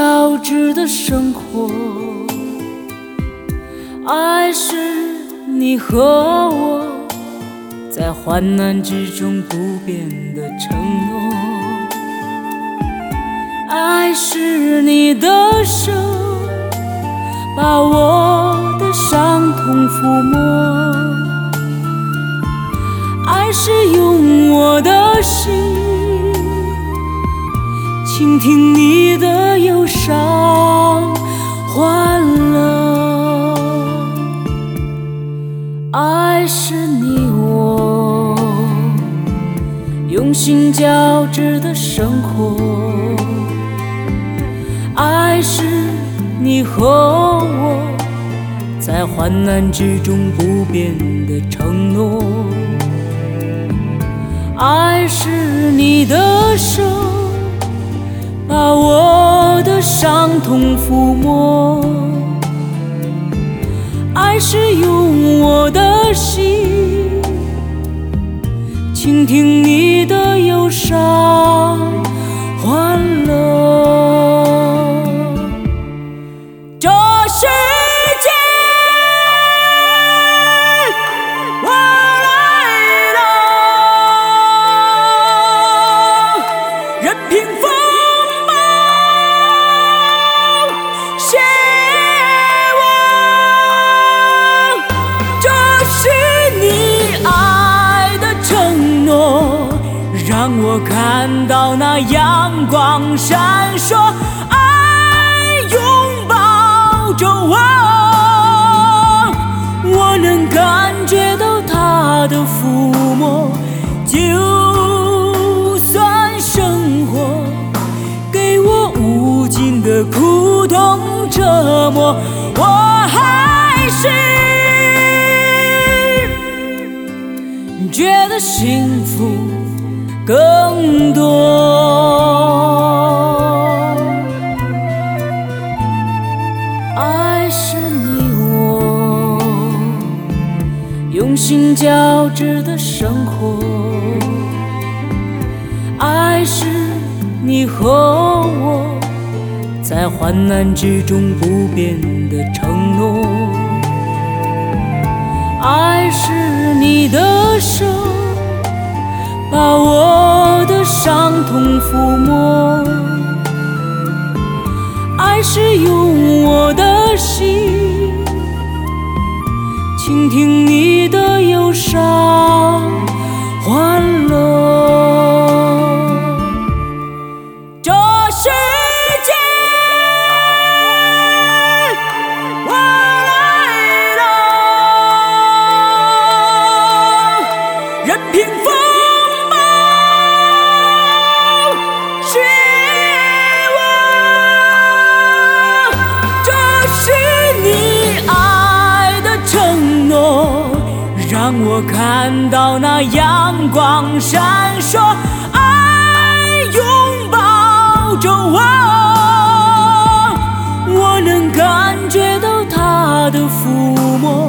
交织的生活，爱是你和我在患难之中不变的承诺，爱是你的手把我的伤痛抚摸，爱是用我的心倾听你的忧伤欢乐，爱是你我用心交织的生活，爱是你和我在患难之中不变的承诺，爱是你的手把我的伤痛抚摸，爱是用我的心倾听你的忧伤欢乐。这世界我来了，任凭风暴写我，这是你爱的承诺，让我看到那阳光闪烁，爱拥抱着我，我能感觉到它的抚摸，就算生活给我无尽的苦痛折磨，我还是觉得幸福更多。爱是你我用心交织的生活，爱是你和我在患难之中不变的承诺，爱是你的手把我的伤痛抚摸，爱是用我的心倾听你的忧伤欢乐。这世界我来了，任凭风让我看到那阳光闪烁，爱拥抱着我，我能感觉到它的抚摸，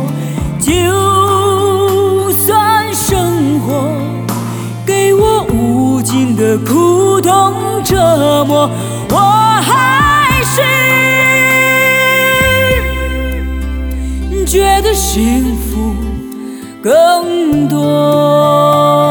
就算生活给我无尽的苦痛折磨，我还是觉得幸福更多。